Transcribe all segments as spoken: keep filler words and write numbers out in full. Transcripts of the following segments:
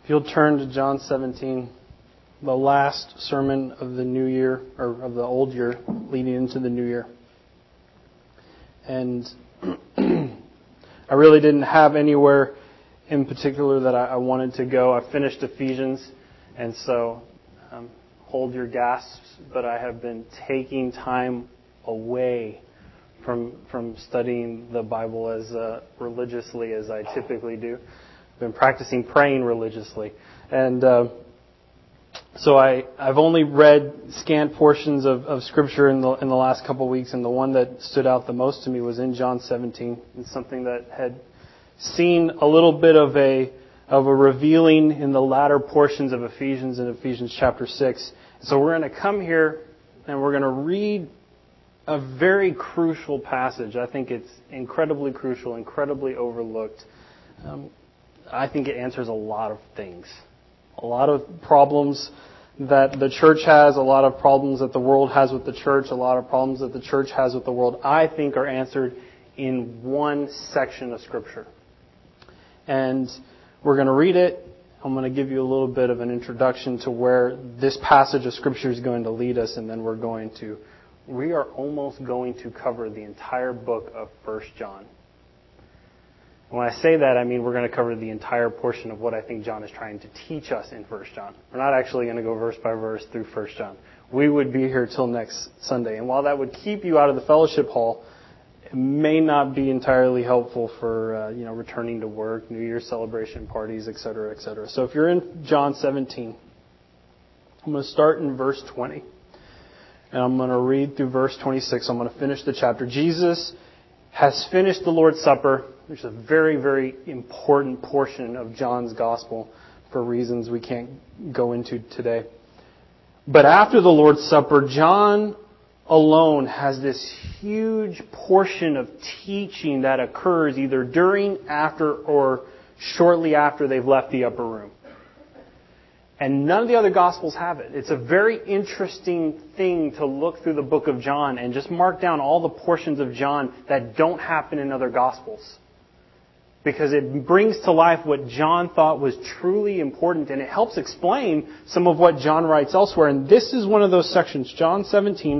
If you'll turn to John seventeen, the last sermon of the new year, or of the old year, leading into the new year. And I really didn't have anywhere in particular that I, I wanted to go. I finished Ephesians, and so um, hold your gasps, but I have been taking time away from from studying the Bible as uh, religiously as I typically do. I've been practicing praying religiously. And uh, so I, I've only read scant portions of, of Scripture in the in the last couple of weeks, and the one that stood out the most to me was in John seventeen. It's something that had seen a little bit of a of a revealing in the latter portions of Ephesians in Ephesians chapter six. So we're going to come here and we're going to read a very crucial passage. I think it's incredibly crucial, incredibly overlooked. Um, I think it answers a lot of things. A lot of problems that the church has, a lot of problems that the world has with the church, a lot of problems that the church has with the world, I think are answered in one section of Scripture. And we're going to read it. I'm going to give you a little bit of an introduction to where this passage of Scripture is going to lead us, and then we're going to, we are almost going to cover the entire book of First John. When I say that, I mean we're going to cover the entire portion of what I think John is trying to teach us in First John. We're not actually going to go verse by verse through First John. We would be here till next Sunday. And while that would keep you out of the fellowship hall, it may not be entirely helpful for uh, you know returning to work, New Year's celebration parties, et cetera, et cetera. So if you're in John seventeen, I'm going to start in verse twenty. And I'm going to read through verse twenty-six. I'm going to finish the chapter. Jesus has finished the Lord's Supper, which is a very, very important portion of John's Gospel for reasons we can't go into today. But after the Lord's Supper, John alone has this huge portion of teaching that occurs either during, after, or shortly after they've left the upper room. And none of the other Gospels have it. It's a very interesting thing to look through the book of John and just mark down all the portions of John that don't happen in other Gospels. Because it brings to life what John thought was truly important, and it helps explain some of what John writes elsewhere. And this is one of those sections. John seventeen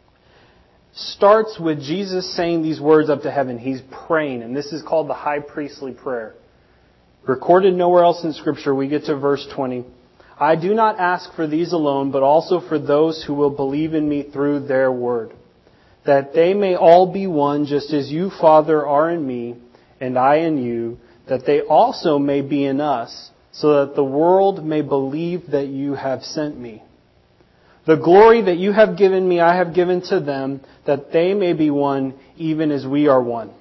starts with Jesus saying these words up to heaven. He's praying, and this is called the high priestly prayer. Recorded nowhere else in Scripture, we get to verse twenty. I do not ask for these alone, but also for those who will believe in me through their word, that they may all be one, just as you, Father, are in me, and I in you, that they also may be in us, so that the world may believe that you have sent me. The glory that you have given me, I have given to them, that they may be one, even as we are one.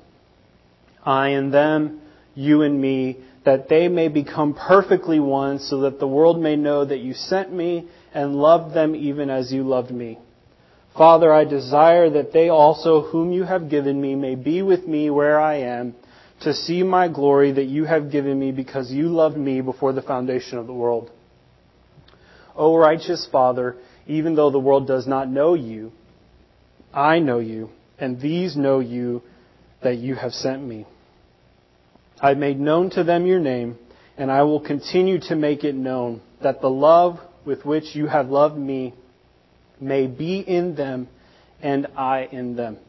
I and them, you and me, that they may become perfectly one, so that the world may know that you sent me and loved them even as you loved me. Father, I desire that they also, whom you have given me, may be with me where I am, to see my glory that you have given me, because you loved me before the foundation of the world. O righteous Father, even though the world does not know you, I know you, and these know you, that you have sent me. I have made known to them your name, and I will continue to make it known, that the love with which you have loved me may be in them, and I in them.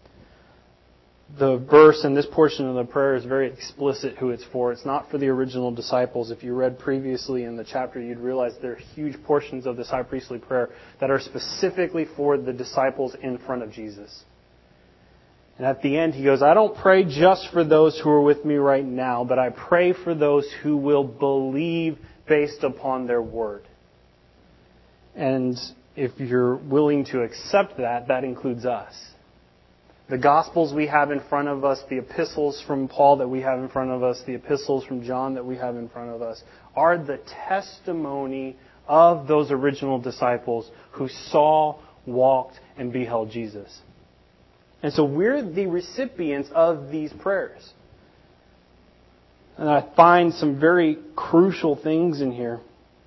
The verse in this portion of the prayer is very explicit who it's for. It's not for the original disciples. If you read previously in the chapter, you'd realize there are huge portions of this high priestly prayer that are specifically for the disciples in front of Jesus. And at the end, he goes, I don't pray just for those who are with me right now, but I pray for those who will believe based upon their word. And if you're willing to accept that, that includes us. The Gospels we have in front of us, the epistles from Paul that we have in front of us, the epistles from John that we have in front of us, are the testimony of those original disciples who saw, walked, and beheld Jesus. And so we're the recipients of these prayers. And I find some very crucial things in here.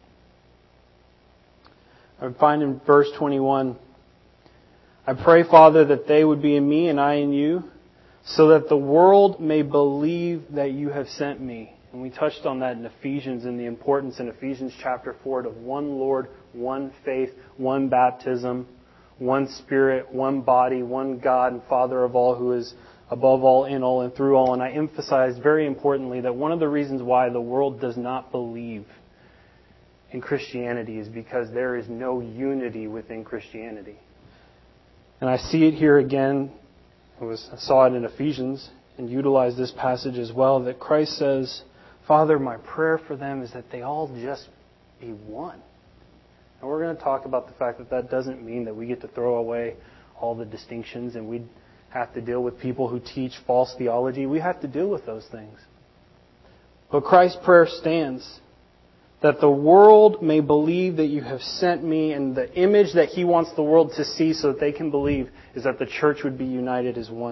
I find in verse twenty-one, I pray, Father, that they would be in me and I in you, so that the world may believe that you have sent me. And we touched on that in Ephesians and the importance in Ephesians chapter four of one Lord, one faith, one baptism, one Spirit, one body, one God and Father of all, who is above all, in all, and through all. And I emphasized very importantly that one of the reasons why the world does not believe in Christianity is because there is no unity within Christianity. And I see it here again. I, was, I saw it in Ephesians and utilized this passage as well, that Christ says, Father, my prayer for them is that they all just be one. And we're going to talk about the fact that that doesn't mean that we get to throw away all the distinctions and we have to deal with people who teach false theology. We have to deal with those things. But Christ's prayer stands, that the world may believe that you have sent me, and the image that He wants the world to see so that they can believe is that the church would be united as one.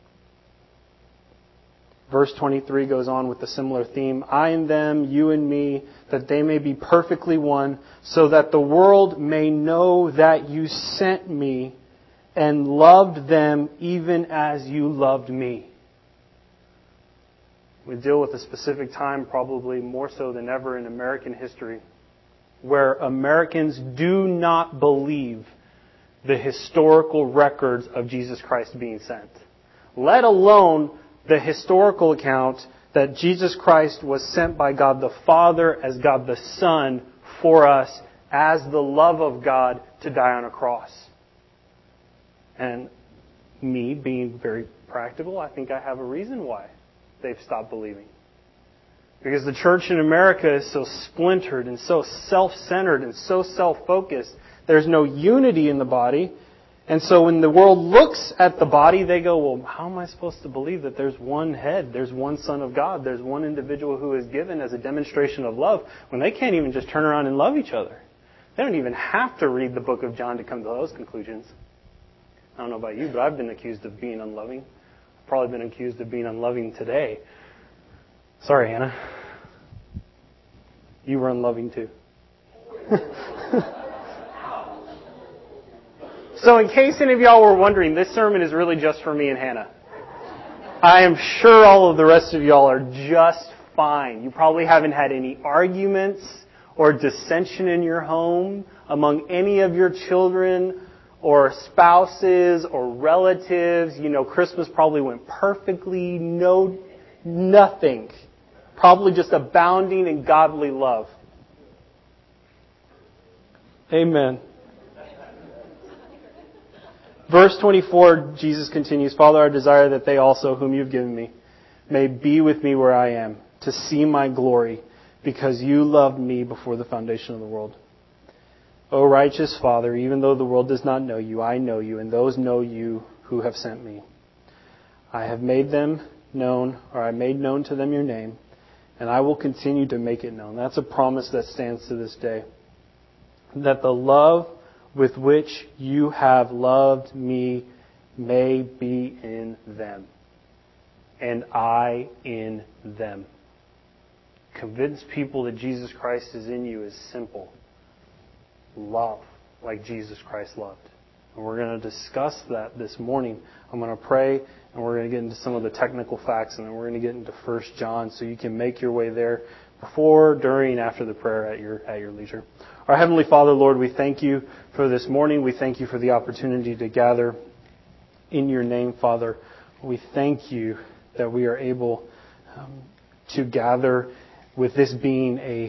Verse twenty-three goes on with a similar theme. I and them, you and me, that they may be perfectly one, so that the world may know that you sent me and loved them even as you loved me. We deal with a specific time, probably more so than ever in American history, where Americans do not believe the historical records of Jesus Christ being sent, let alone the historical account that Jesus Christ was sent by God the Father as God the Son for us as the love of God to die on a cross. And me being very practical, I think I have a reason why they've stopped believing. Because the church in America is so splintered and so self-centered and so self-focused. There's no unity in the body. And so when the world looks at the body, they go, well, how am I supposed to believe that there's one head, there's one Son of God, there's one individual who is given as a demonstration of love, when they can't even just turn around and love each other? They don't even have to read the book of John to come to those conclusions. I don't know about you, but I've been accused of being unloving. I've probably been accused of being unloving today. Sorry, Hannah. You were unloving too. So in case any of y'all were wondering, this sermon is really just for me and Hannah. I am sure all of the rest of y'all are just fine. You probably haven't had any arguments or dissension in your home among any of your children or spouses or relatives. You know, Christmas probably went perfectly. No, nothing. Probably just abounding in godly love. Amen. Verse twenty-four, Jesus continues, Father, I desire that they also, whom you've given me, may be with me where I am, to see my glory, because you loved me before the foundation of the world. O righteous Father, even though the world does not know you, I know you, and those know you who have sent me. I have made them known, or I made known to them your name, and I will continue to make it known. That's a promise that stands to this day. That the love with which you have loved me may be in them, and I in them. Convince people that Jesus Christ is in you is simple. Love like Jesus Christ loved. And we're going to discuss that this morning. I'm going to pray, and we're going to get into some of the technical facts, and then we're going to get into First John, so you can make your way there before, during, after the prayer at your at your leisure. Our Heavenly Father, Lord, we thank you for this morning. We thank you for the opportunity to gather in your name, Father. We thank you that we are able um, to gather with this being a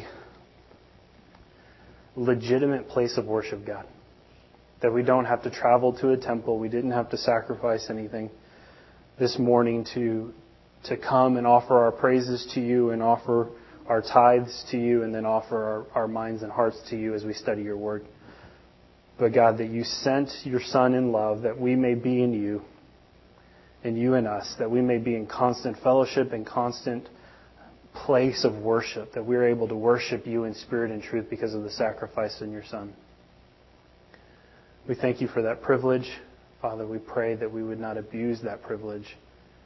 legitimate place of worship, God. That we don't have to travel to a temple. We didn't have to sacrifice anything this morning to to come and offer our praises to you and offer our tithes to you and then offer our, our minds and hearts to you as we study your word. But God, that you sent your Son in love, that we may be in you and you in us, that we may be in constant fellowship and constant place of worship, that we're able to worship you in spirit and truth because of the sacrifice in your Son. We thank you for that privilege. Father, we pray that we would not abuse that privilege.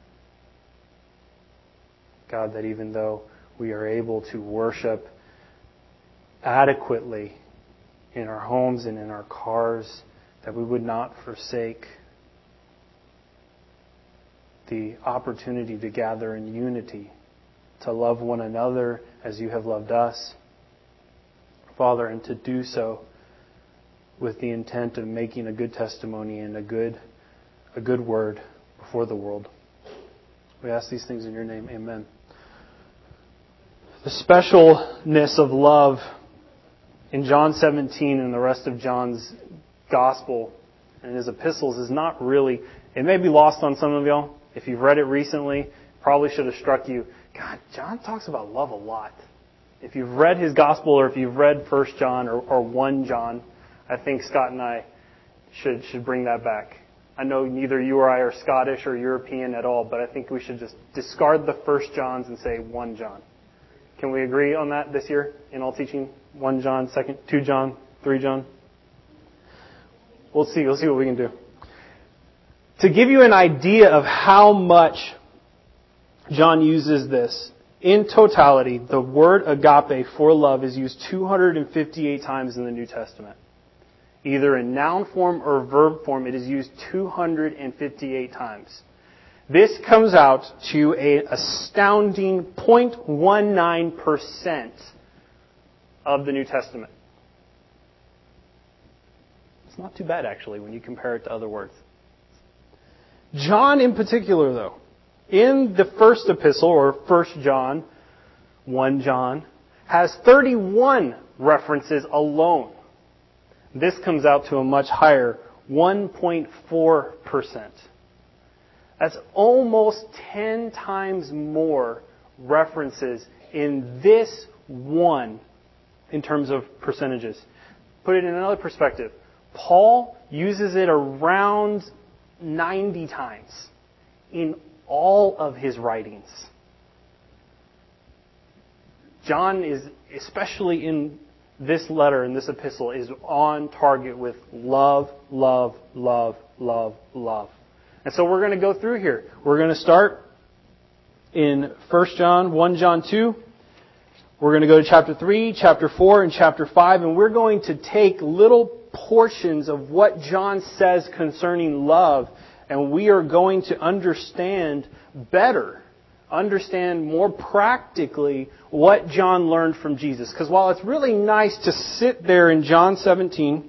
God, that even though we are able to worship adequately in our homes and in our cars, that we would not forsake the opportunity to gather in unity to love one another as you have loved us, Father, and to do so with the intent of making a good testimony and a good, a good word before the world. We ask these things in your name. Amen. The specialness of love in John seventeen and the rest of John's gospel and his epistles is not really, it may be lost on some of y'all. If you've read it recently, probably should have struck you. God, John talks about love a lot. If you've read his gospel or if you've read First John or, or First John, I think Scott and I should should bring that back. I know neither you or I are Scottish or European at all, but I think we should just discard the First Johns and say First John. Can we agree on that this year in all teaching? First John, second, Second John, Third John? We'll see. We'll see what we can do. To give you an idea of how much John uses this, in totality, the word agape for love is used two hundred fifty-eight times in the New Testament. Either in noun form or verb form, it is used two hundred fifty-eight times. This comes out to an astounding zero point one nine percent of the New Testament. It's not too bad, actually, when you compare it to other words. John in particular, though, in the first epistle, or First John, First John, has thirty-one references alone. This comes out to a much higher one point four percent. That's almost ten times more references in this one in terms of percentages. Put it in another perspective. Paul uses it around ninety times in all of his writings. John is, especially in this letter, in this epistle, is on target with love, love, love, love, love. And so we're going to go through here. We're going to start in First John, First John two. We're going to go to chapter three, chapter four, and chapter five, and we're going to take little portions of what John says concerning love, and we are going to understand better, understand more practically what John learned from Jesus. Because while it's really nice to sit there in John seventeen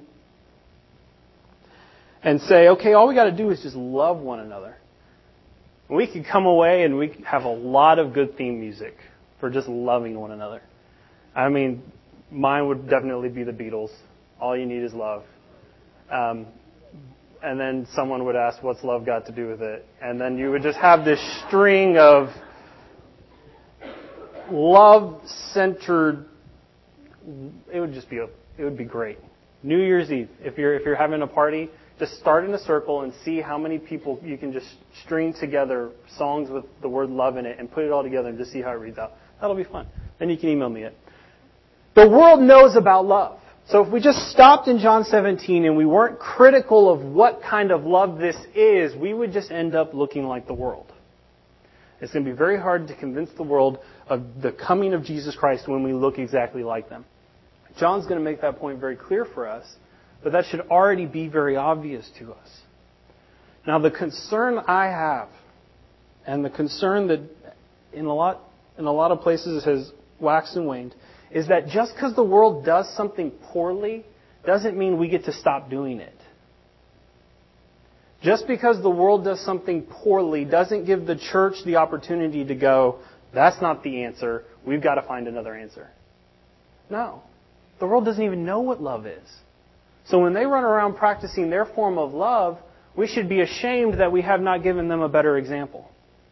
and say, okay, all we got to do is just love one another, we could come away and we could have a lot of good theme music for just loving one another. I mean, mine would definitely be the Beatles. All you need is love. Um, and then someone would ask, what's love got to do with it? And then you would just have this string of love-centered. It would just be a, it would be great. New Year's Eve, if you're if you're having a party, just start in a circle and see how many people you can just string together songs with the word love in it and put it all together and just see how it reads out. That'll be fun. Then you can email me it. The world knows about love. So if we just stopped in John seventeen and we weren't critical of what kind of love this is, we would just end up looking like the world. It's going to be very hard to convince the world of the coming of Jesus Christ when we look exactly like them. John's going to make that point very clear for us, but that should already be very obvious to us. Now, the concern I have, and the concern that in a lot in a lot of places has waxed and waned, is that just because the world does something poorly doesn't mean we get to stop doing it. Just because the world does something poorly doesn't give the church the opportunity to go, that's not the answer, we've got to find another answer. No. The world doesn't even know what love is. So when they run around practicing their form of love, we should be ashamed that we have not given them a better example.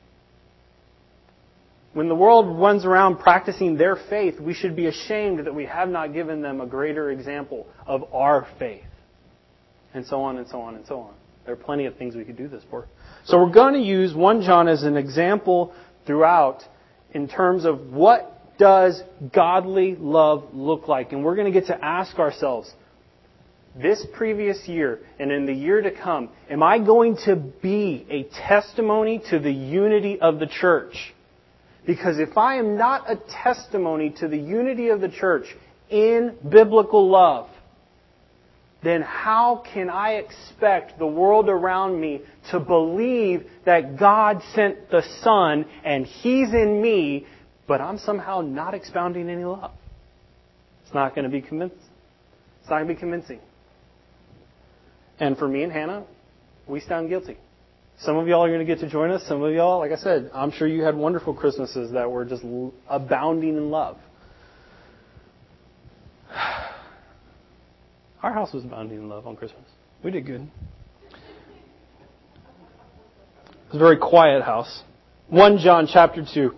When the world runs around practicing their faith, we should be ashamed that we have not given them a greater example of our faith. And so on and so on and so on. There are plenty of things we could do this for. So we're going to use First John as an example throughout in terms of what does godly love look like. And we're going to get to ask ourselves, this previous year and in the year to come, am I going to be a testimony to the unity of the church? Because if I am not a testimony to the unity of the church in biblical love, then how can I expect the world around me to believe that God sent the Son and He's in me but I'm somehow not expounding any love. It's not going to be convincing. It's not going to be convincing. And for me and Hannah, we stand guilty. Some of y'all are going to get to join us. Some of y'all, like I said, I'm sure you had wonderful Christmases that were just abounding in love. Our house was abounding in love on Christmas. We did good. It was a very quiet house. First John chapter two.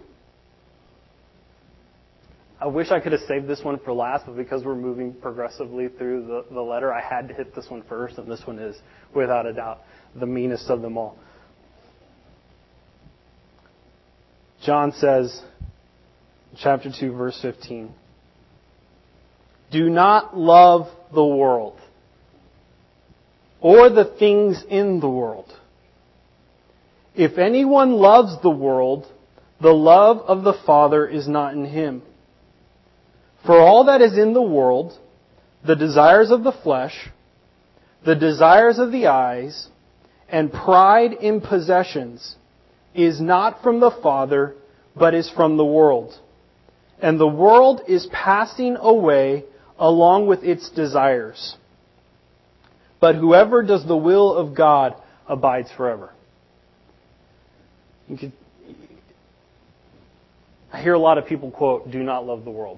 I wish I could have saved this one for last, but because we're moving progressively through the, the letter, I had to hit this one first, and this one is, without a doubt, the meanest of them all. John says, chapter two, verse fifteen, do not love the world or the things in the world. If anyone loves the world, the love of the Father is not in him. For all that is in the world, the desires of the flesh, the desires of the eyes, and pride in possessions, is not from the Father, but is from the world. And the world is passing away along with its desires. But whoever does the will of God abides forever. You could, I hear a lot of people quote, do not love the world.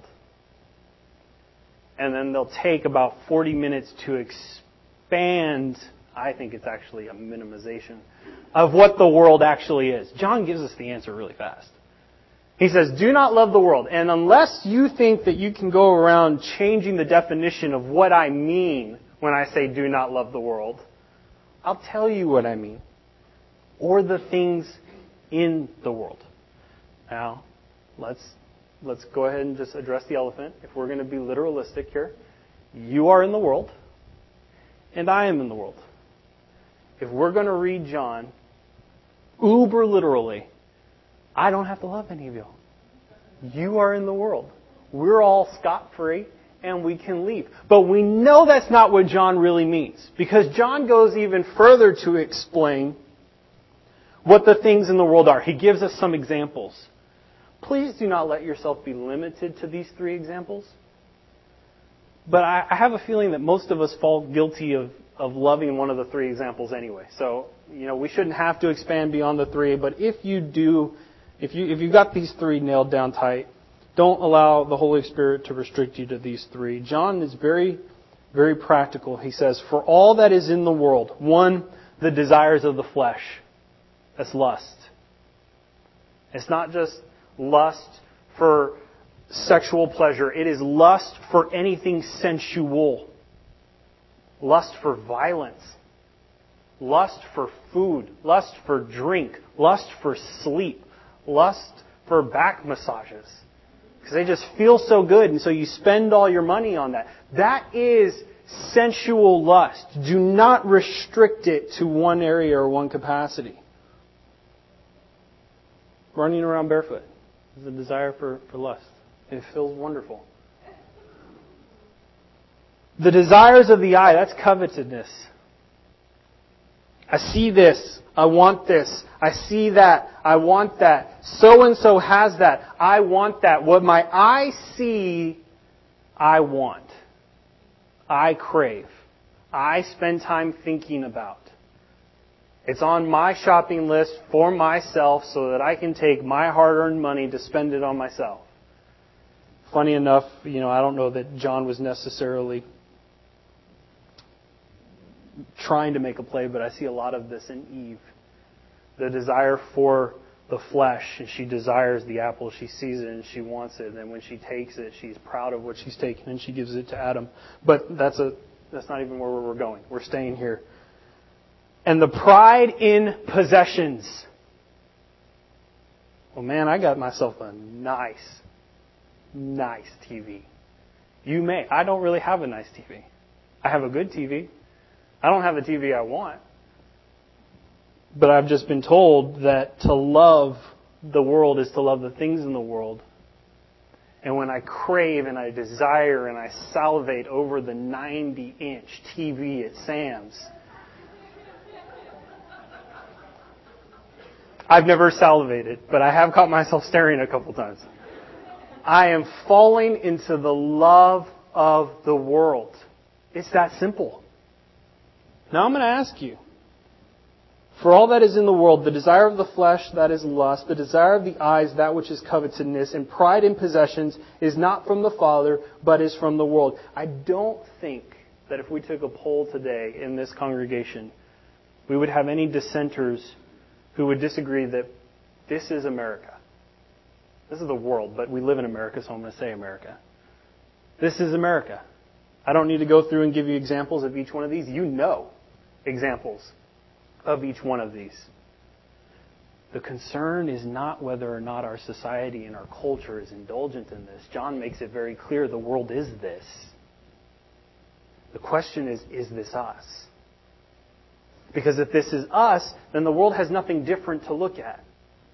And then they'll take about forty minutes to expand, I think it's actually a minimization, of what the world actually is. John gives us the answer really fast. He says, do not love the world. And unless you think that you can go around changing the definition of what I mean when I say do not love the world, I'll tell you what I mean. Or the things in the world. Now, let's let's go ahead and just address the elephant. If we're going to be literalistic here, you are in the world, and I am in the world. If we're going to read John uber literally, I don't have to love any of you. You are in the world. We're all scot-free, and we can leave. But we know that's not what John really means, because John goes even further to explain what the things in the world are. He gives us some examples. Please do not let yourself be limited to these three examples. But I, I have a feeling that most of us fall guilty of, of loving one of the three examples anyway. So, you know, we shouldn't have to expand beyond the three. But if you do, if you if you got these three nailed down tight, don't allow the Holy Spirit to restrict you to these three. John is very, very practical. He says, for all that is in the world, one, the desires of the flesh. That's lust. It's not just lust for sexual pleasure. It is lust for anything sensual. Lust for violence. Lust for food. Lust for drink. Lust for sleep. Lust for back massages. Because they just feel so good, and so you spend all your money on that. That is sensual lust. Do not restrict it to one area or one capacity. Running around barefoot is a desire for, for lust. It feels wonderful. The desires of the eye, that's covetousness. I see this. I want this. I see that. I want that. So-and-so has that. I want that. What my eye see, I want. I crave. I spend time thinking about. It's on my shopping list for myself so that I can take my hard-earned money to spend it on myself. Funny enough, you know, I don't know that John was necessarily trying to make a play, but I see a lot of this in Eve. The desire for the flesh, and she desires the apple, she sees it and she wants it, and then when she takes it, she's proud of what she's taken and she gives it to Adam. But that's a that's not even where we're going. We're staying here. And the pride in possessions. Well, man, I got myself a nice, nice T V. You may. I don't really have a nice T V. I have a good T V. I don't have a T V I want. But I've just been told that to love the world is to love the things in the world. And when I crave and I desire and I salivate over the ninety inch T V at Sam's, I've never salivated, but I have caught myself staring a couple times. I am falling into the love of the world. It's that simple. Now I'm going to ask you, for all that is in the world, the desire of the flesh, that is lust, the desire of the eyes, that which is covetousness, and pride in possessions is not from the Father, but is from the world. I don't think that if we took a poll today in this congregation, we would have any dissenters who would disagree that this is America. This is the world, but we live in America, so I'm going to say America. This is America. I don't need to go through and give you examples of each one of these. You know examples of each one of these. The concern is not whether or not our society and our culture is indulgent in this. John makes it very clear the world is this. The question is, is this us? Because if this is us, then the world has nothing different to look at.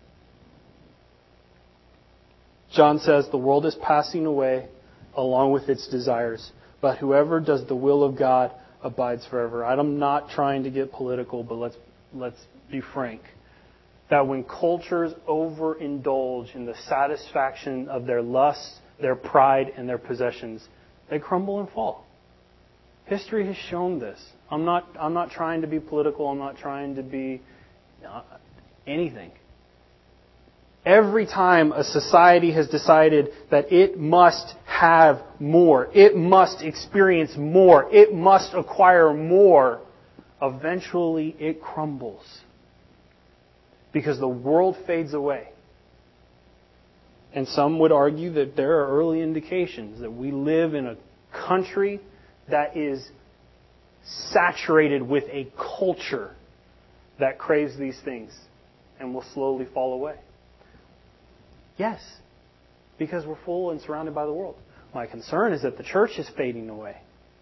John says the world is passing away along with its desires, but whoever does the will of God abides forever. I'm not trying to get political, but let's let's be frank. That when cultures overindulge in the satisfaction of their lusts, their pride, and their possessions, they crumble and fall. History has shown this. I'm not I'm not trying to be political. I'm not trying to be uh, anything. Every time a society has decided that it must have more, it must experience more, it must acquire more, eventually it crumbles. Because the world fades away. And some would argue that there are early indications that we live in a country that is saturated with a culture that craves these things and will slowly fall away. Yes, because we're full and surrounded by the world. My concern is that the church is fading away.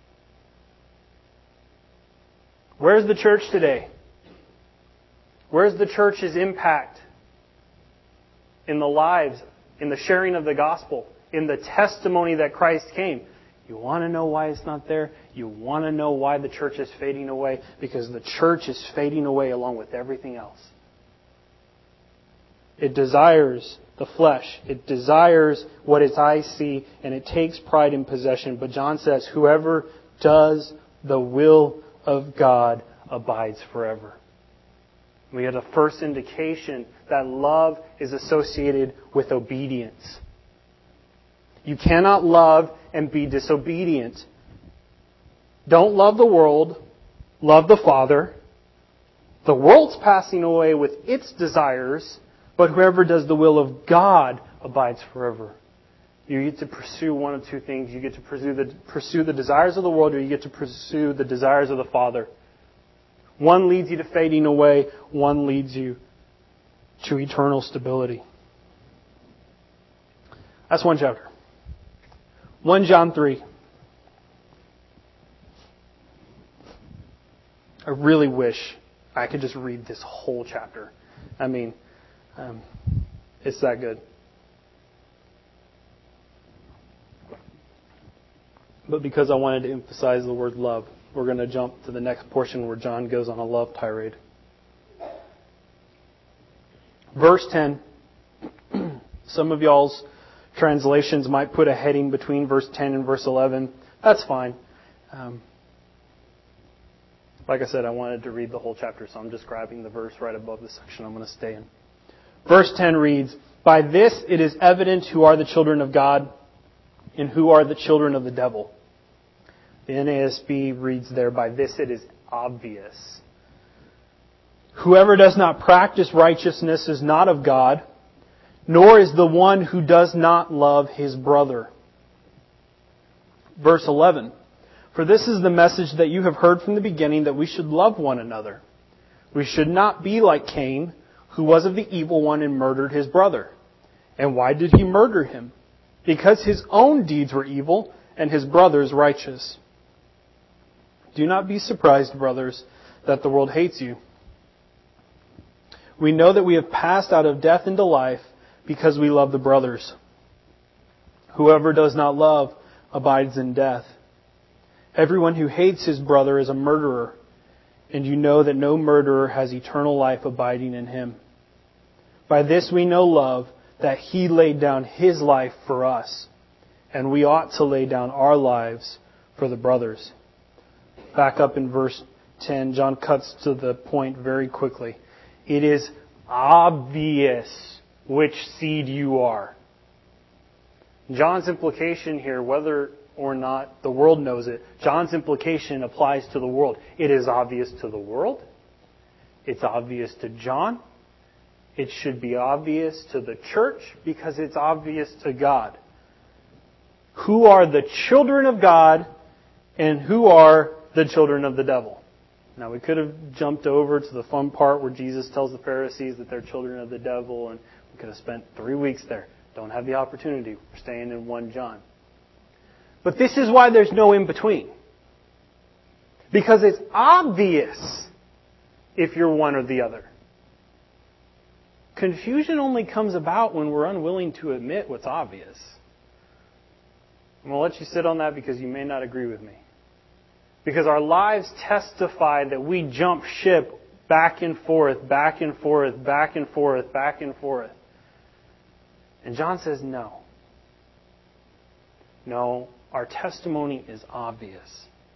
Where's the church today? Where's the church's impact in the lives, in the sharing of the gospel, in the testimony that Christ came? You want to know why it's not there? You want to know why the church is fading away? Because the church is fading away along with everything else. It desires the flesh. It desires what its eyes see, and it takes pride in possession. But John says, whoever does the will of God abides forever. We had a first indication that love is associated with obedience. You cannot love and be disobedient. Don't love the world. Love the Father. The world's passing away with its desires, but whoever does the will of God abides forever. You get to pursue one of two things. You get to pursue the, pursue the desires of the world, or you get to pursue the desires of the Father. One leads you to fading away. One leads you to eternal stability. That's one chapter. First John three. I really wish I could just read this whole chapter. I mean, um, it's that good. But because I wanted to emphasize the word love, we're going to jump to the next portion where John goes on a love tirade. Verse ten. Some of y'all's translations might put a heading between verse ten and verse eleven. That's fine. Um, like I said, I wanted to read the whole chapter, so I'm just grabbing the verse right above the section I'm going to stay in. Verse ten reads, "By this it is evident who are the children of God and who are the children of the devil." The N A S B reads there, "By this it is obvious. Whoever does not practice righteousness is not of God, nor is the one who does not love his brother." Verse eleven, "For this is the message that you have heard from the beginning, that we should love one another. We should not be like Cain, who was of the evil one and murdered his brother. And why did he murder him? Because his own deeds were evil and his brother's righteous. Do not be surprised, brothers, that the world hates you. We know that we have passed out of death into life because we love the brothers. Whoever does not love abides in death. Everyone who hates his brother is a murderer, and you know that no murderer has eternal life abiding in him. By this we know love, that He laid down His life for us. And we ought to lay down our lives for the brothers. Back up in verse ten, John cuts to the point very quickly. It is obvious which seed you are. John's implication here, whether or not the world knows it, John's implication applies to the world. It is obvious to the world. It's obvious to John. It should be obvious to the church because it's obvious to God. Who are the children of God and who are the children of the devil? Now, we could have jumped over to the fun part where Jesus tells the Pharisees that they're children of the devil, and we could have spent three weeks there. Don't have the opportunity. We're staying in First John. But this is why there's no in-between. Because it's obvious if you're one or the other. Confusion only comes about when we're unwilling to admit what's obvious. I'm going to let you sit on that because you may not agree with me. Because our lives testify that we jump ship back and forth, back and forth, back and forth, back and forth. And John says no. No, our testimony is obvious.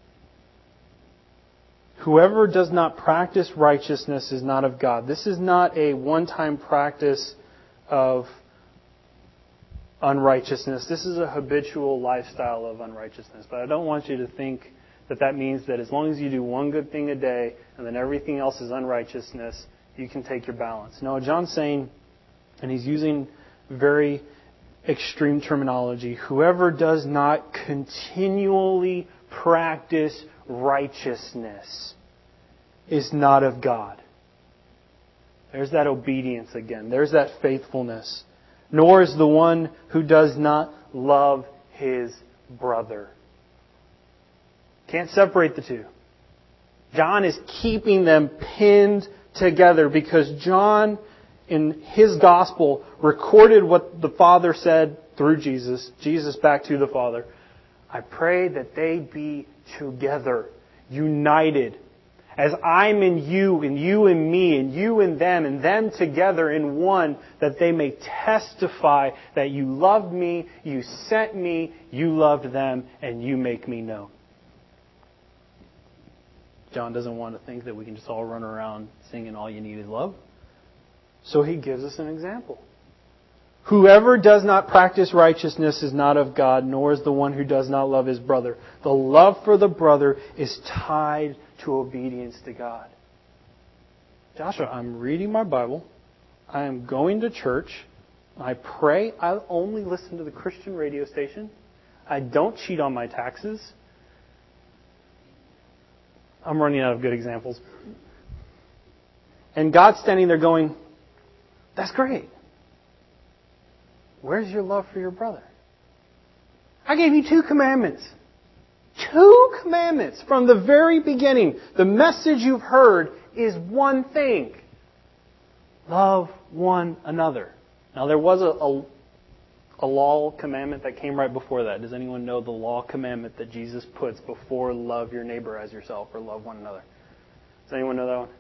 Whoever does not practice righteousness is not of God. This is not a one-time practice of unrighteousness. This is a habitual lifestyle of unrighteousness. But I don't want you to think that that means that as long as you do one good thing a day and then everything else is unrighteousness, you can take your balance. No, John's saying, and he's using very extreme terminology, whoever does not continually practice righteousness is not of God. There's that obedience again. There's that faithfulness. Nor is the one who does not love his brother. Can't separate the two. John is keeping them pinned together because John, in his gospel, recorded what the Father said through Jesus. Jesus back to the Father. I pray that they be together, united. As I'm in you, and you in me, and you in them, and them together in one, that they may testify that you loved me, you sent me, you loved them, and you make me known. John doesn't want to think that we can just all run around singing all you need is love. So he gives us an example. Whoever does not practice righteousness is not of God, nor is the one who does not love his brother. The love for the brother is tied to obedience to God. Joshua, I'm reading my Bible. I am going to church. I pray. I only listen to the Christian radio station. I don't cheat on my taxes. I'm running out of good examples. And God's standing there going, that's great. Where's your love for your brother? I gave you two commandments. Two commandments from the very beginning. The message you've heard is one thing. Love one another. Now there was a, a, a law commandment that came right before that. Does anyone know the law commandment that Jesus puts before love your neighbor as yourself or love one another? Does anyone know that one?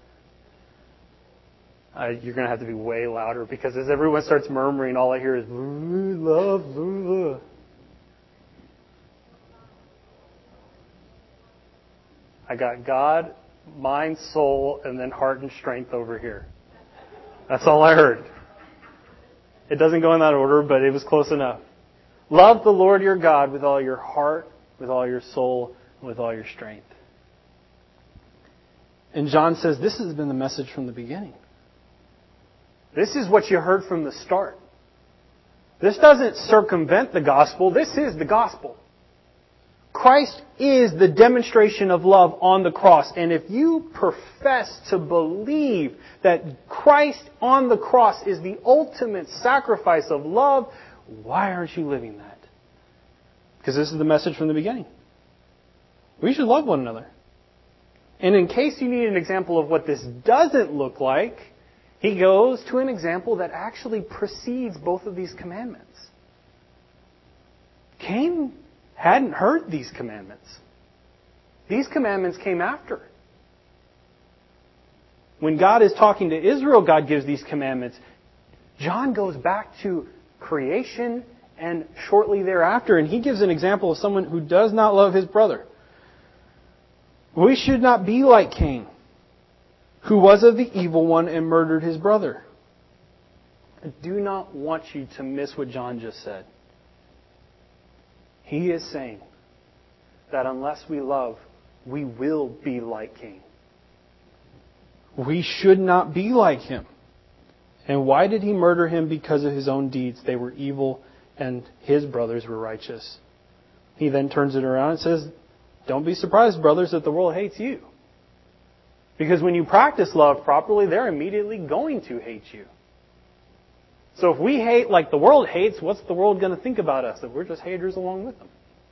Uh, you're going to have to be way louder because as everyone starts murmuring, all I hear is love, love. I got God, mind, soul, and then heart and strength over here. That's all I heard. It doesn't go in that order, but it was close enough. Love the Lord your God with all your heart, with all your soul, and with all your strength. And John says this has been the message from the beginning. This is what you heard from the start. This doesn't circumvent the gospel. This is the gospel. Christ is the demonstration of love on the cross. And if you profess to believe that Christ on the cross is the ultimate sacrifice of love, why aren't you living that? Because this is the message from the beginning. We should love one another. And in case you need an example of what this doesn't look like, he goes to an example that actually precedes both of these commandments. Cain hadn't heard these commandments. These commandments came after. When God is talking to Israel, God gives these commandments. John goes back to creation and shortly thereafter, and he gives an example of someone who does not love his brother. We should not be like Cain, who was of the evil one and murdered his brother. I do not want you to miss what John just said. He is saying that unless we love, we will be like Cain. We should not be like him. And why did he murder him? Because of his own deeds. They were evil and his brothers were righteous. He then turns it around and says, don't be surprised, brothers, that the world hates you. Because when you practice love properly, they're immediately going to hate you. So if we hate like the world hates, what's the world going to think about us? That we're just haters along with them.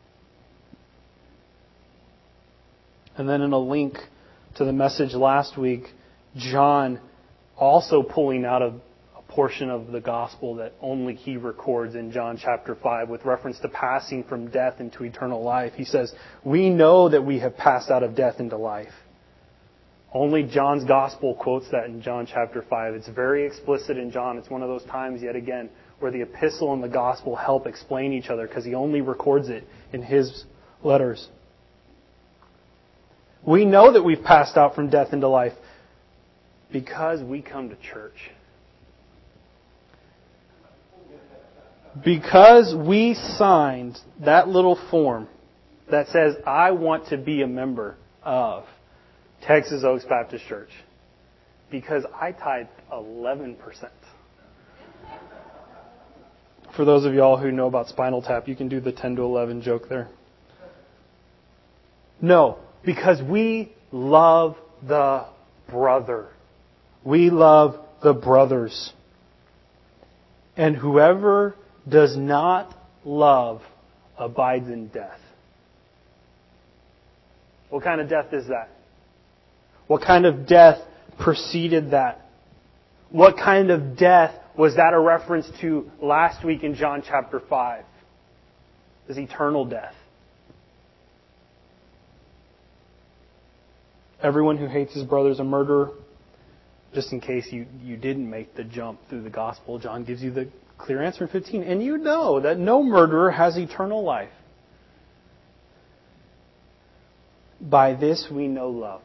And then in a link to the message last week, John also pulling out of a portion of the gospel that only he records in John chapter five with reference to passing from death into eternal life. He says, we know that we have passed out of death into life. Only John's gospel quotes that in John chapter five. It's very explicit in John. It's one of those times, yet again, where the epistle and the gospel help explain each other because he only records it in his letters. We know that we've passed out from death into life because we come to church. Because we signed that little form that says, I want to be a member of Texas Oaks Baptist Church. Because I tithe eleven percent. For those of y'all who know about Spinal Tap, you can do the ten to eleven joke there. No, because we love the brother. We love the brothers. And whoever does not love abides in death. What kind of death is that? What kind of death preceded that? What kind of death was that a reference to last week in John chapter five? It was eternal death. Everyone who hates his brother is a murderer. Just in case you, you didn't make the jump through the gospel, John gives you the clear answer in fifteen. And you know that no murderer has eternal life. By this we know love.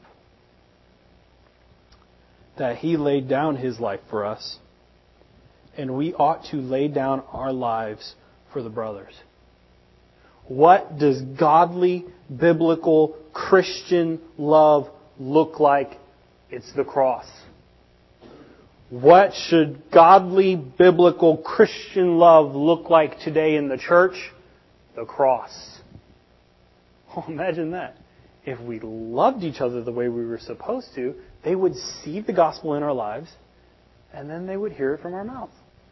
That he laid down his life for us. And we ought to lay down our lives for the brothers. What does godly, biblical, Christian love look like? It's the cross. What should godly, biblical, Christian love look like today in the church? The cross. Oh, imagine that. If we loved each other the way we were supposed to, they would see the gospel in our lives, and then they would hear it from our mouths.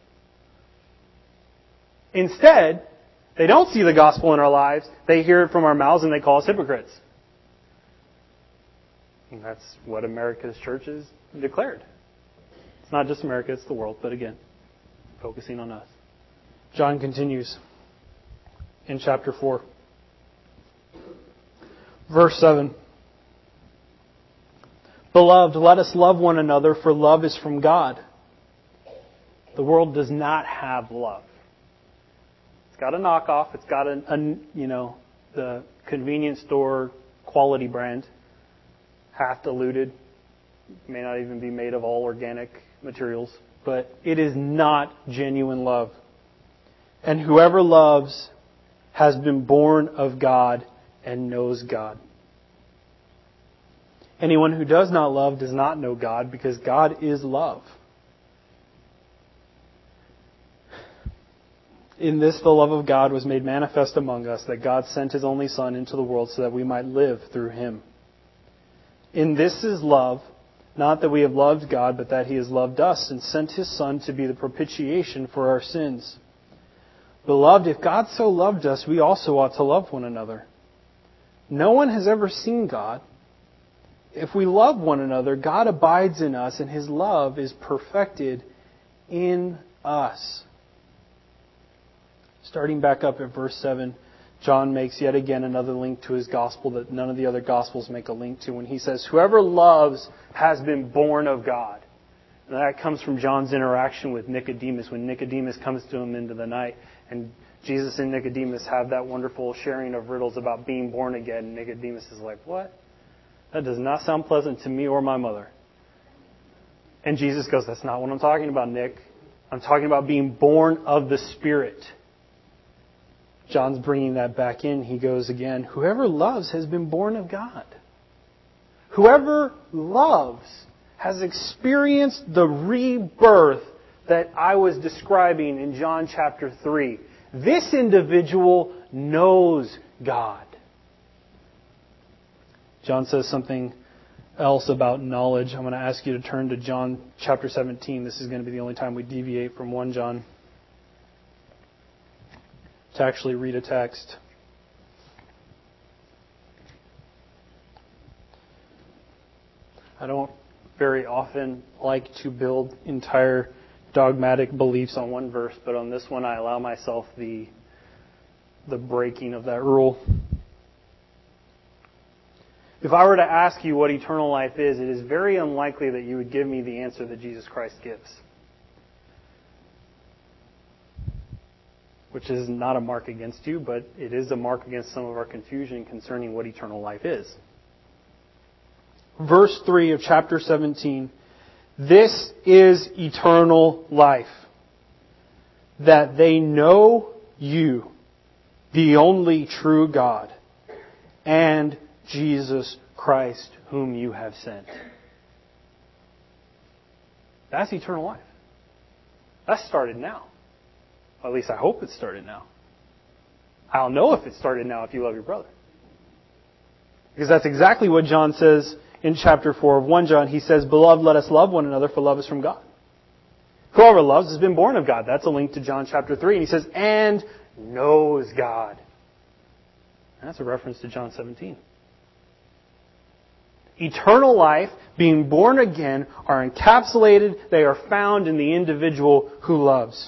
Instead, they don't see the gospel in our lives, they hear it from our mouths, and they call us hypocrites. And that's what America's church has declared. It's not just America, it's the world, but again, focusing on us. John continues in chapter four. Verse seven. Beloved, let us love one another, for love is from God. The world does not have love. It's got a knockoff. It's got a, a you know, the convenience store quality brand, half diluted. May not even be made of all organic materials, but it is not genuine love. And whoever loves has been born of God and knows God. Anyone who does not love does not know God, because God is love. In this the love of God was made manifest among us, that God sent His only Son into the world so that we might live through Him. In this is love, not that we have loved God, but that He has loved us and sent His Son to be the propitiation for our sins. Beloved, if God so loved us, we also ought to love one another. No one has ever seen God. If we love one another, God abides in us, and His love is perfected in us. Starting back up at verse seven, John makes yet again another link to his gospel that none of the other gospels make a link to when he says, whoever loves has been born of God. And that comes from John's interaction with Nicodemus when Nicodemus comes to him into the night. And Jesus and Nicodemus have that wonderful sharing of riddles about being born again. And Nicodemus is like, what? That does not sound pleasant to me or my mother. And Jesus goes, that's not what I'm talking about, Nick. I'm talking about being born of the Spirit. John's bringing that back in. He goes again, whoever loves has been born of God. Whoever loves has experienced the rebirth that I was describing in John chapter three. This individual knows God. John says something else about knowledge. I'm going to ask you to turn to John chapter seventeen. This is going to be the only time we deviate from First John to actually read a text. I don't very often like to build entire dogmatic beliefs on one verse, but on this one I allow myself the the breaking of that rule. If I were to ask you what eternal life is, it is very unlikely that you would give me the answer that Jesus Christ gives. Which is not a mark against you, but it is a mark against some of our confusion concerning what eternal life is. Verse three of chapter seventeen. This is eternal life, that they know you, the only true God, and Jesus Christ, whom you have sent. That's eternal life. That started now. Well, at least I hope it started now. I'll know if it started now if you love your brother. Because that's exactly what John says in chapter four of First John. He says, Beloved, let us love one another, for love is from God. Whoever loves has been born of God. That's a link to John chapter three. And he says, and knows God. And that's a reference to John seventeen. Eternal life, being born again, are encapsulated. They are found in the individual who loves.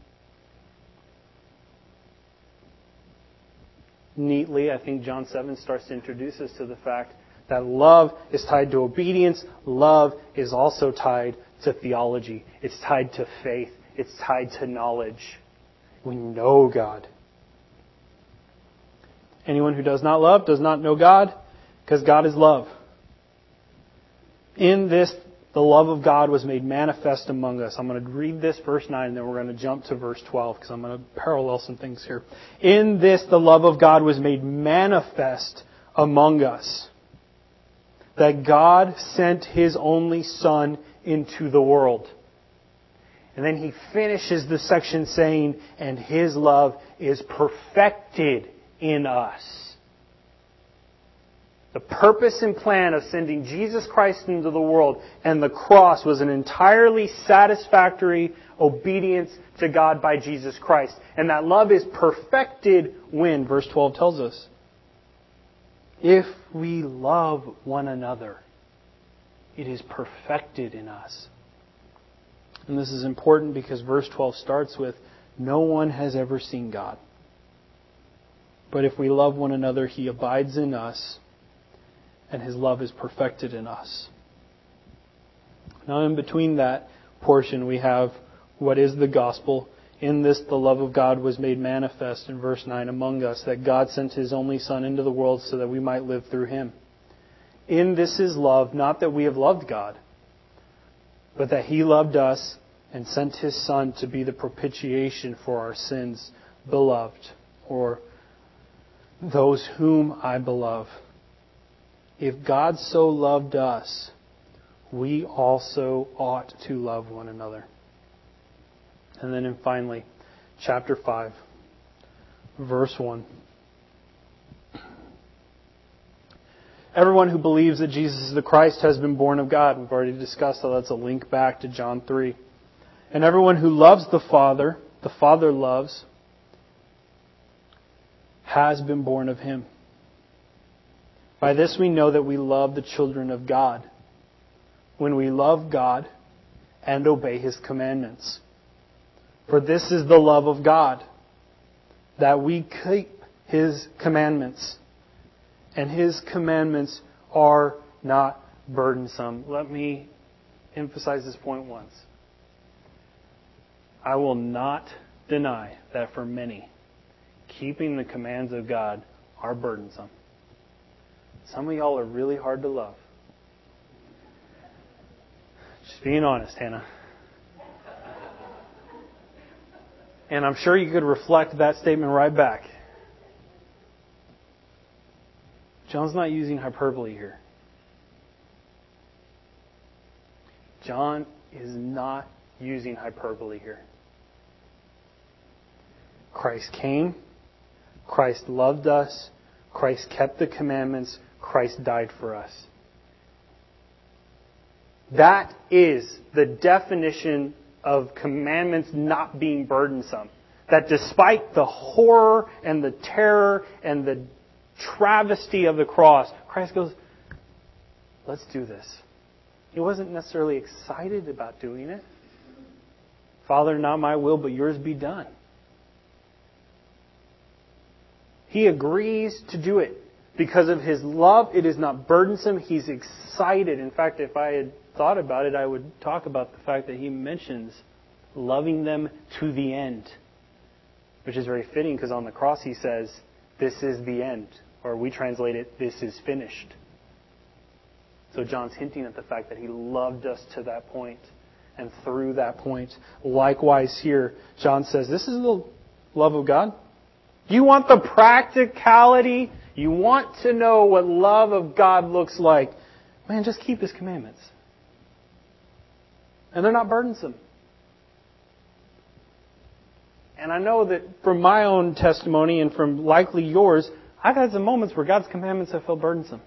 Neatly, I think John seven starts to introduce us to the fact that love is tied to obedience. Love is also tied to theology. It's tied to faith. It's tied to knowledge. We know God. Anyone who does not love does not know God, because God is love. In this, the love of God was made manifest among us. I'm going to read this, verse nine, and then we're going to jump to verse twelve, because I'm going to parallel some things here. In this, the love of God was made manifest among us, that God sent His only Son into the world. And then he finishes the section saying, and His love is perfected in us. The purpose and plan of sending Jesus Christ into the world and the cross was an entirely satisfactory obedience to God by Jesus Christ. And that love is perfected when, verse twelve tells us, if we love one another, it is perfected in us. And this is important because verse twelve starts with, no one has ever seen God. But if we love one another, He abides in us, and His love is perfected in us. Now in between that portion we have what is the gospel. In this the love of God was made manifest in verse nine among us, that God sent His only Son into the world so that we might live through Him. In this is love, not that we have loved God, but that He loved us and sent His Son to be the propitiation for our sins. Beloved, or those whom I beloved. If God so loved us, we also ought to love one another. And then finally, chapter five, verse one. Everyone who believes that Jesus is the Christ has been born of God. We've already discussed how that's a link back to John three. And everyone who loves the Father, the Father loves, has been born of Him. By this we know that we love the children of God, when we love God and obey His commandments. For this is the love of God, that we keep His commandments. And His commandments are not burdensome. Let me emphasize this point once. I will not deny that for many, keeping the commands of God are burdensome. Some of y'all are really hard to love. Just being honest, Hannah. And I'm sure you could reflect that statement right back. John's not using hyperbole here. John is not using hyperbole here. Christ came. Christ loved us. Christ kept the commandments. Christ died for us. That is the definition of commandments not being burdensome. That despite the horror and the terror and the travesty of the cross, Christ goes, let's do this. He wasn't necessarily excited about doing it. Father, not my will, but yours be done. He agrees to do it. Because of His love, it is not burdensome. He's excited. In fact, if I had thought about it, I would talk about the fact that He mentions loving them to the end. Which is very fitting because on the cross He says, this is the end. Or we translate it, this is finished. So John's hinting at the fact that He loved us to that point. And through that point. Likewise here, John says, this is the love of God. You want the practicality? You want to know what love of God looks like? Man, just keep His commandments. And they're not burdensome. And I know that from my own testimony and from likely yours, I've had some moments where God's commandments have felt burdensome.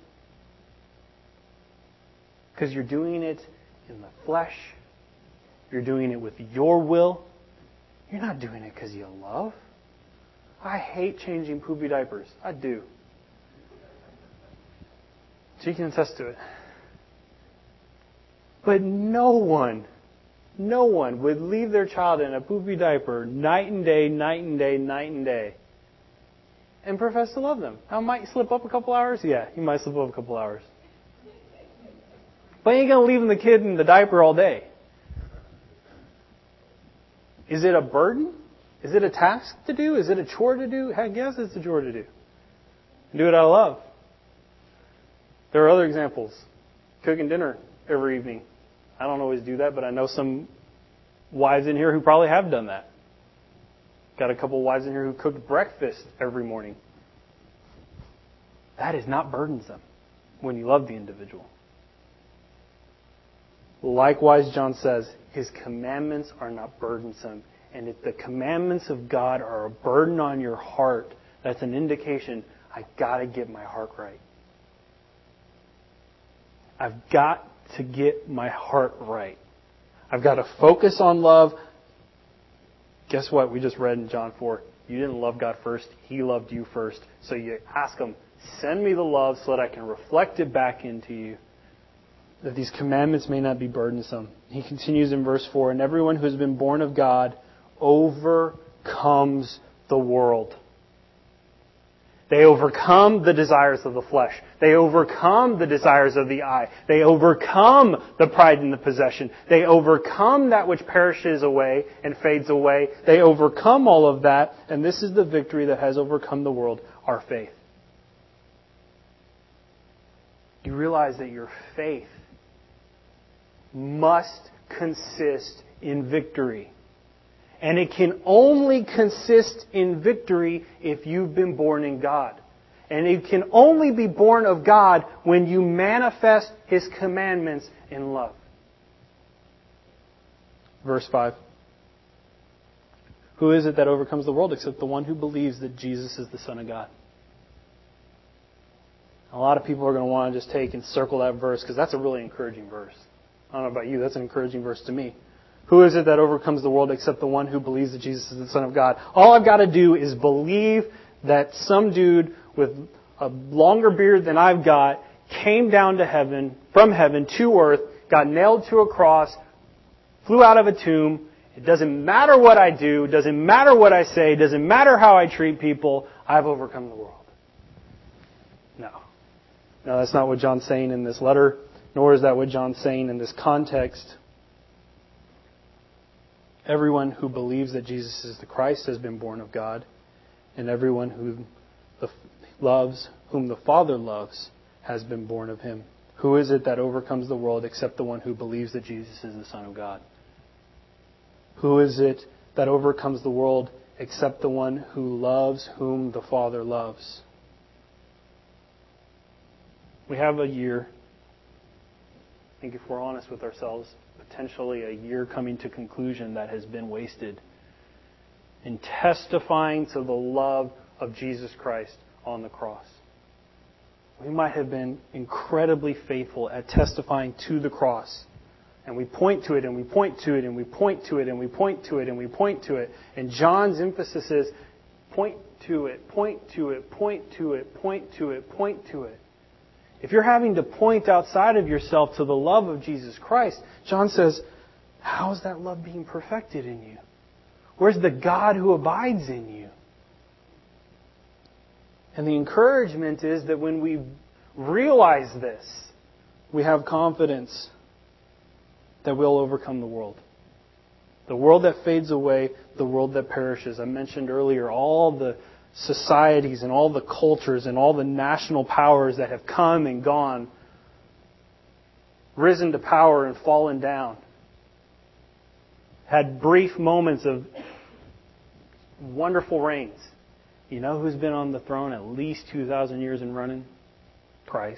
Because you're doing it in the flesh. You're doing it with your will. You're not doing it because you love. I hate changing poopy diapers. I do. She can attest to it. But no one, no one would leave their child in a poopy diaper night and day, night and day, night and day, and profess to love them. Now, might slip up a couple hours? Yeah, you might slip up a couple hours. But you ain't going to leave the kid in the diaper all day. Is it a burden? Is it a task to do? Is it a chore to do? Heck yes, it's a chore to do. Do it out of love. There are other examples. Cooking dinner every evening. I don't always do that, but I know some wives in here who probably have done that. Got a couple wives in here who cooked breakfast every morning. That is not burdensome when you love the individual. Likewise, John says, His commandments are not burdensome. And if the commandments of God are a burden on your heart, that's an indication, I've got to get my heart right. I've got to get my heart right. I've got to focus on love. Guess what? We just read in John four. You didn't love God first. He loved you first. So you ask Him, send me the love so that I can reflect it back into you. That these commandments may not be burdensome. He continues in verse four, and everyone who has been born of God overcomes the world. They overcome the desires of the flesh. They overcome the desires of the eye. They overcome the pride in the possession. They overcome that which perishes away and fades away. They overcome all of that. And this is the victory that has overcome the world, our faith. You realize that your faith must consist in victory. And it can only consist in victory if you've been born in God. And it can only be born of God when you manifest His commandments in love. Verse five. Who is it that overcomes the world except the one who believes that Jesus is the Son of God? A lot of people are going to want to just take and circle that verse because that's a really encouraging verse. I don't know about you, that's an encouraging verse to me. Who is it that overcomes the world except the one who believes that Jesus is the Son of God? All I've got to do is believe that some dude with a longer beard than I've got came down to heaven, from heaven to earth, got nailed to a cross, flew out of a tomb. It doesn't matter what I do. It doesn't matter what I say. It doesn't matter how I treat people. I've overcome the world. No. No, that's not what John's saying in this letter. nor is that what John's saying in this context. Everyone who believes that Jesus is the Christ has been born of God, and everyone who the, loves, whom the Father loves, has been born of Him. Who is it that overcomes the world except the one who believes that Jesus is the Son of God? Who is it that overcomes the world except the one who loves whom the Father loves? We have a year, I think if we're honest with ourselves, potentially a year coming to conclusion that has been wasted in testifying to the love of Jesus Christ on the cross. We might have been incredibly faithful at testifying to the cross. And we point to it, and we point to it, and we point to it, and we point to it, and we point to it. And John's emphasis is point to it, point to it, point to it, point to it, point to it. If you're having to point outside of yourself to the love of Jesus Christ, John says, how is that love being perfected in you? Where's the God who abides in you? And the encouragement is that when we realize this, we have confidence that we'll overcome the world. The world that fades away, the world that perishes. I mentioned earlier all the societies and all the cultures and all the national powers that have come and gone, risen to power and fallen down, had brief moments of wonderful reigns. You know who's been on the throne at least two thousand years and running? Christ.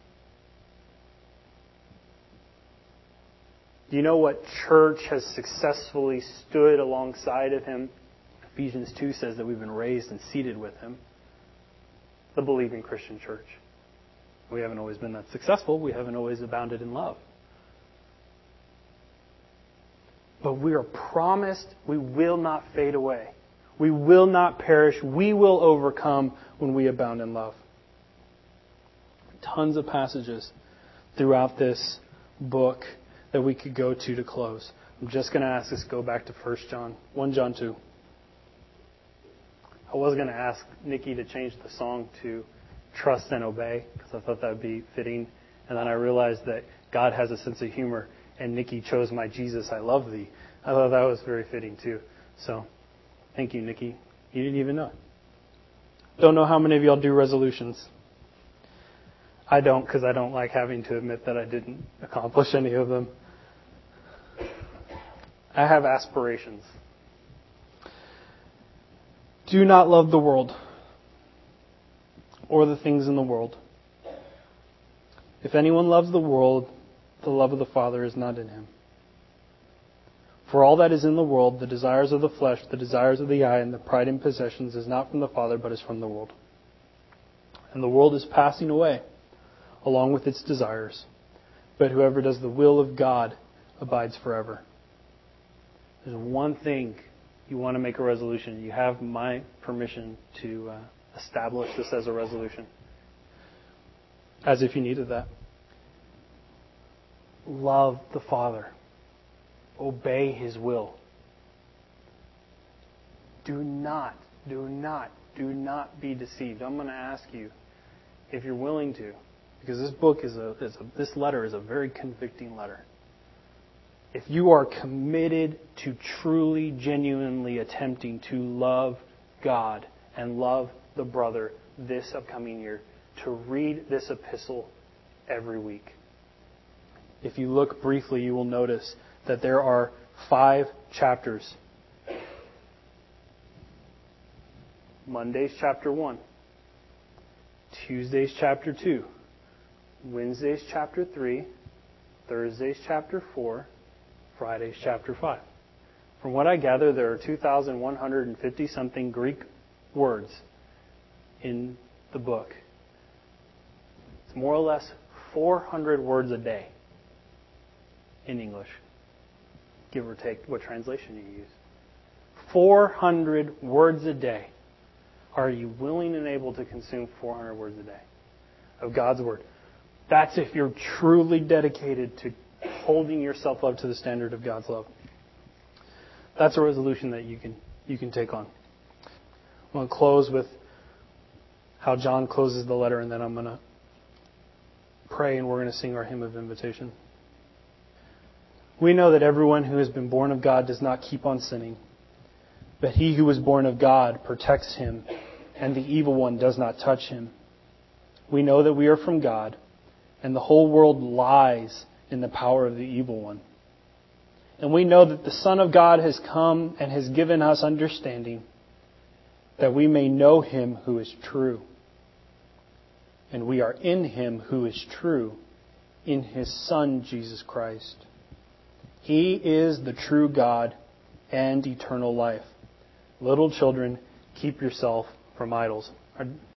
Do you know what church has successfully stood alongside of Him? Ephesians two says that we've been raised and seated with Him. The believing Christian church. We haven't always been that successful. We haven't always abounded in love. But we are promised we will not fade away. We will not perish. We will overcome when we abound in love. Tons of passages throughout this book that we could go to to close. I'm just going to ask us to go back to First John, First John two. I was going to ask Nikki to change the song to Trust and Obey because I thought that would be fitting. And then I realized that God has a sense of humor and Nikki chose My Jesus, I Love Thee. I thought that was very fitting too. So, thank you, Nikki. You didn't even know. Don't know how many of y'all do resolutions. I don't because I don't like having to admit that I didn't accomplish any of them. I have aspirations. Do not love the world or the things in the world. If anyone loves the world, the love of the Father is not in him. For all that is in the world, the desires of the flesh, the desires of the eye, and the pride in possessions is not from the Father, but is from the world. And the world is passing away, along with its desires. But whoever does the will of God abides forever. There's one thing you want to make a resolution. You have my permission to uh, establish this as a resolution. As if you needed that. Love the Father. Obey His will. Do not, do not, do not be deceived. I'm going to ask you if you're willing to, because this book is a, is a this letter is a very convicting letter. If you are committed to truly, genuinely attempting to love God and love the brother this upcoming year, to read this epistle every week. If you look briefly, you will notice that there are five chapters. Monday's chapter one. Tuesday's chapter two. Wednesday's chapter three. Thursday's chapter four. Friday's chapter five. From what I gather, there are two thousand one hundred fifty something Greek words in the book. It's more or less four hundred words a day in English. Give or take what translation you use. four hundred words a day. Are you willing and able to consume four hundred words a day of God's Word? That's if you're truly dedicated to holding yourself up to the standard of God's love. That's a resolution that you can you can take on. I'm going to close with how John closes the letter, and then I'm going to pray and we're going to sing our hymn of invitation. We know that everyone who has been born of God does not keep on sinning, but he who is born of God protects him, and the evil one does not touch him. We know that we are from God, and the whole world lies in the power of the evil one. And we know that the Son of God has come and has given us understanding, that we may know him who is true. And we are in him who is true, in his Son, Jesus Christ. He is the true God and eternal life. Little children, keep yourself from idols.